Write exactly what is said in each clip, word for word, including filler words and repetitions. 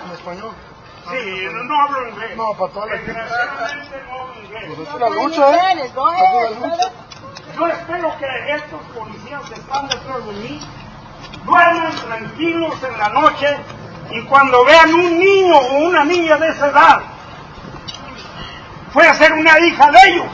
¿En español? Sí, no, no hablo inglés. No, para toda la gente. Desgraciadamente no hablo inglés. Pues es una lucha, ¿eh? Es una lucha. Yo espero que estos policías que están detrás de mí duerman tranquilos en la noche y cuando vean un niño o una niña de esa edad, puede ser una hija de ellos,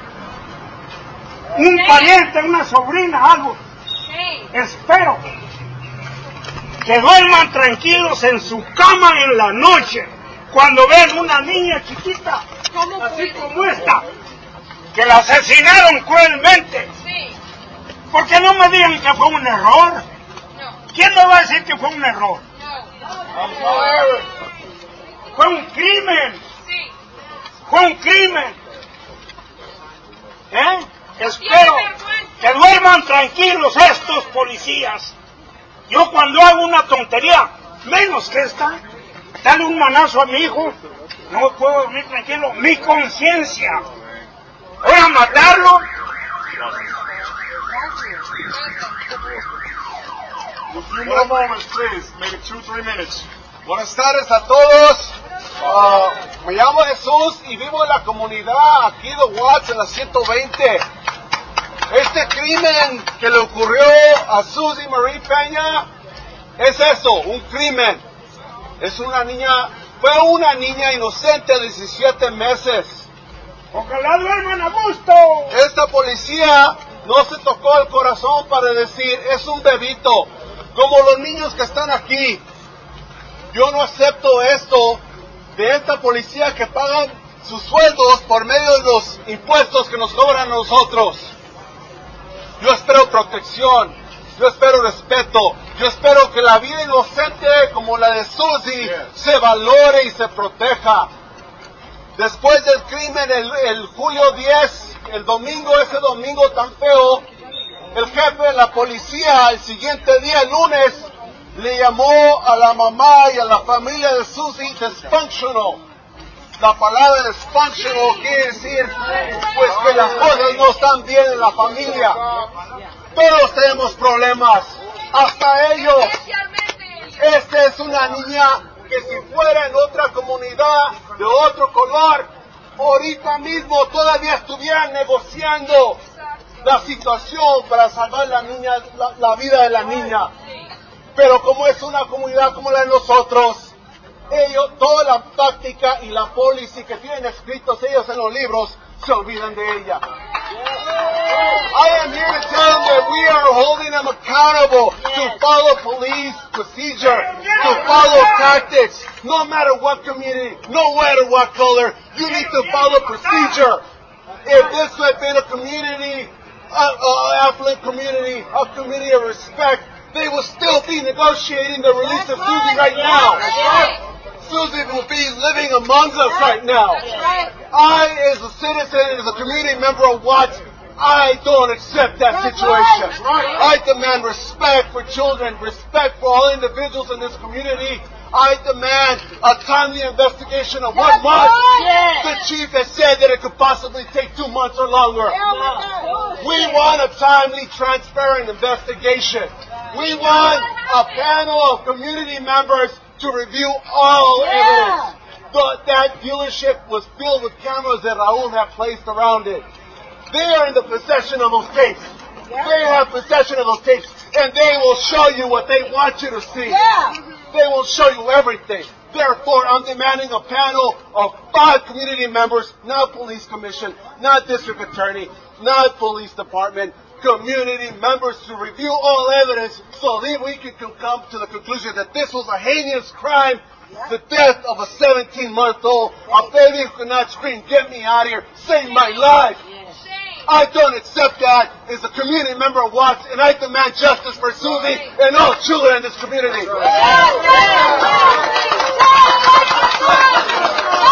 un pariente, una sobrina, algo. Espero que duerman tranquilos en su cama en la noche cuando vean una niña chiquita, así como esta, que la asesinaron cruelmente. Porque no me digan que fue un error. ¿Quién me va a decir que fue un error? Fue un crimen. Fue un crimen. ¿Eh? Espero que duerman tranquilos estos policías. Yo cuando hago una tontería, menos que esta, darle un manazo a mi hijo, no puedo dormir tranquilo. Mi conciencia. Voy a matarlo. A few more moments, please. Maybe two, three minutes. Buenas tardes a todos. Uh, me llamo Jesús y vivo en la comunidad aquí de Watts en la ciento veinte. Este crimen que le ocurrió a Susie Marie Peña es eso, un crimen. Es una niña, fue una niña inocente de diecisiete meses. Ojalá duerman a gusto. Esta policía no se tocó el corazón para decir, es un bebito, como los niños que están aquí. Yo no acepto esto de esta policía que pagan sus sueldos por medio de los impuestos que nos cobran a nosotros. Yo espero protección, yo espero respeto, yo espero que la vida inocente como la de Susie se valore y se proteja. Después del crimen, el, el julio diez, el domingo, ese domingo tan feo, el jefe de la policía el siguiente día, el lunes, le llamó a la mamá y a la familia de Susie dysfunctional. La palabra dysfunctional quiere decir pues que las cosas no están bien en la familia. Todos tenemos problemas, hasta ellos. Esta es una niña que si fuera en otra comunidad de otro color, ahorita mismo todavía estuvieran negociando la situación para salvar la niña, la, la vida de la niña. Pero como es una comunidad como la de nosotros, ellos, toda la táctica y la policy que tienen escritos ellos en los libros, se olvidan de ella. I am here to tell them that we are holding them accountable to follow police procedure, to follow tactics, no matter what community, no matter what color, you need to follow procedure. If this had been a community, uh, affluent community, a community of respect, they will still be negotiating the release of Susie right now. Susie will be living among us right now. I, as a citizen, as a community member of Watts, I don't accept that situation. I demand respect for children, respect for all individuals in this community. I demand a timely investigation of one month. The chief has said that it could possibly take two months or longer. We want a timely, transparent investigation. We want a panel of community members to review all evidence. But that dealership was filled with cameras that Raul had placed around it. They are in the possession of those tapes. They have possession of those tapes. And they will show you what they want you to see. They will show you everything. Therefore, I'm demanding a panel of five community members, not police commission, not district attorney, not police department, community members to review all evidence so that we can come to the conclusion that this was a heinous crime, the death of a seventeen-month-old, a baby who could not scream, "Get me out of here, save my life." I don't accept that as a community member of Watts, and I demand justice for Susie and all children in this community.